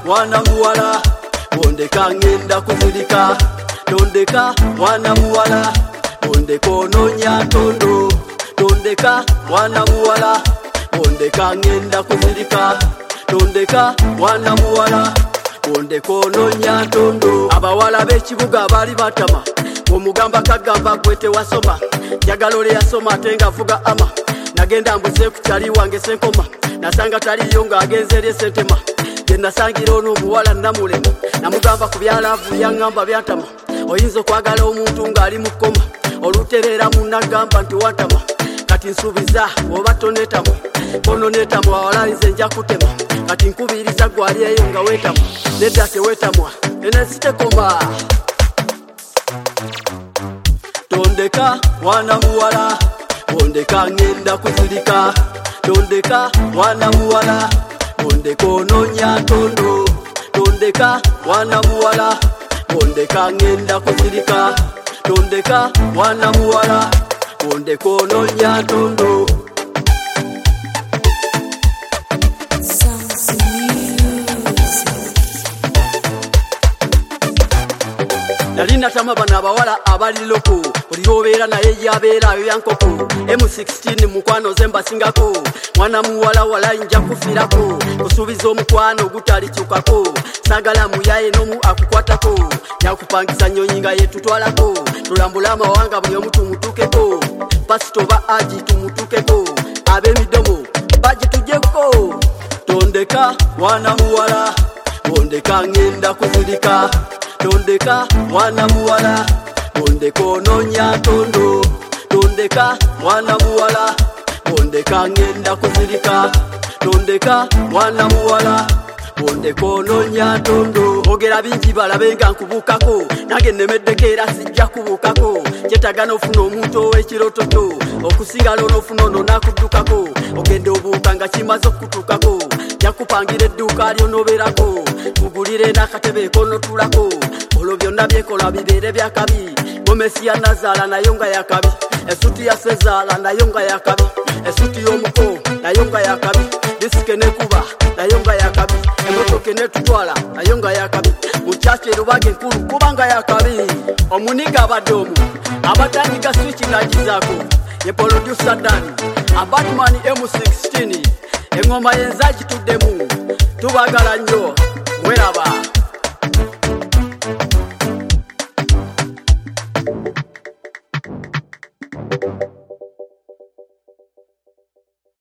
mwana muwala ondeka ngenda kuzirika tondeka mwana muwala ondeka ononya tondo tondeka mwana muwala ondeka ngenda kuzirika tondeka mwana muwala ondeka ononya tondo abawala b'ekibuga bali batama omugamba kagamba kwete wasoma njagala ole yasoma ate nga vuga ama nagenda mbuze ku kyali wange senkoma nasanga taliyo ng'agenze eri esentema gye nasangira ono omuwala namulema namugamba ku byalavu yaŋŋamba byatama oyinza okwagala omuntu ng'ali mu kkoma olutereera munnagamba nti watama kati nsuubiza oba tonetama kono netama wawala nze nja kutema kati nkubiriza gwali eyo nga weetama nedda teweetamwa enesitekoma tondeka mwana muwala ondeka ngenda kuzirika tondeka mwana muwala ondeka ononya tondo tondeka mwana muwala ondeka ngenda kuzirika tondeka mwana muwala ondeka ononya tondo nalina tama bana abawala abaliloko oliobeera naye yabeerayo yankoko M16 mukwano zemba singako mwana muwala wala nja kufirako kusuubiza omukwano gutalikyukako sagala muyaye nomu akukwatako yakupangisa nyonyi nga yetutwalako tulambula amawanga buli omu tumutukeko pasitoba aji tumutukeko ab'emidomo baji tujeko tondeka mwana muwala ondeka ngenda kuzirika tondeka mwana muwala ondeka ononya tondo tondeka mwana muwala ondeka ngenda kuzirika tondeka mwana muwala ondeka ononya tondo ogera bingi balabe nga nkubukako nange nnemeddeko era sijja kubukako kyetagana ofuna omuntu ow'ekirototo okusinga lona ofuna ono nakuddukako ogenda obuuka nga kimaze okutuukako yakupangira edduuka lyonobeerako mugulire n'akatebe konotulako olwo byonna byekola bibeere byakabi gomesi ya nazaala nayo nga yakabi esuti ya sezaala nayo nga yakabi esuti y'omuko nayo nga yakabi disike nekuba nayo nga yakabi emotoka enetutwala nayo nga yakabi mukyaki erubage enkulu kubanga yakabi omuniga abadde omu abatandika swiki nagizaako ye producer Dani Abatman M16 engoma yenza gituddemu tubagala nnyo mweraba